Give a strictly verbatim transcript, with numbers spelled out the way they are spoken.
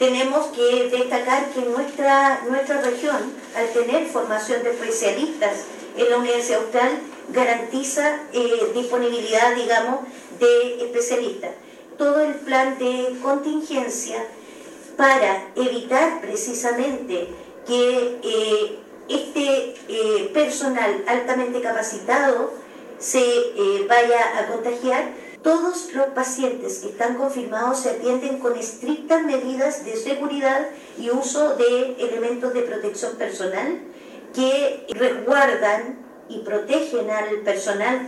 Tenemos que destacar que nuestra, nuestra región, al tener formación de especialistas en la Universidad Austral, garantiza eh, disponibilidad, digamos, de especialistas. Todo el plan de contingencia para evitar precisamente que eh, este eh, personal altamente capacitado se eh, vaya a contagiar. Todos los pacientes que están confirmados se atienden con estrictas medidas de seguridad y uso de elementos de protección personal que resguardan y protegen al personal